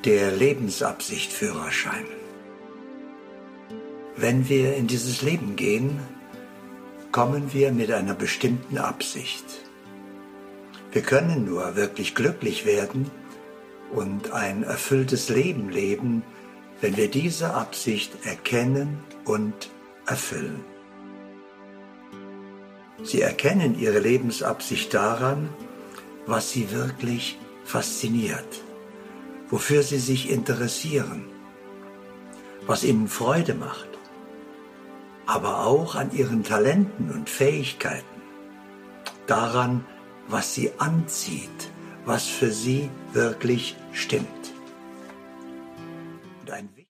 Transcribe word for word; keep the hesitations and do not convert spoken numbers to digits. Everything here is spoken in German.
Der Lebensabsicht-Führerschein. Wenn wir in dieses Leben gehen, kommen wir mit einer bestimmten Absicht. Wir können nur wirklich glücklich werden und ein erfülltes Leben leben, wenn wir diese Absicht erkennen und erfüllen. Sie erkennen ihre Lebensabsicht daran, was sie wirklich fasziniert, wofür sie sich interessieren, was ihnen Freude macht, aber auch an ihren Talenten und Fähigkeiten, daran, was sie anzieht, was für sie wirklich stimmt. Und ein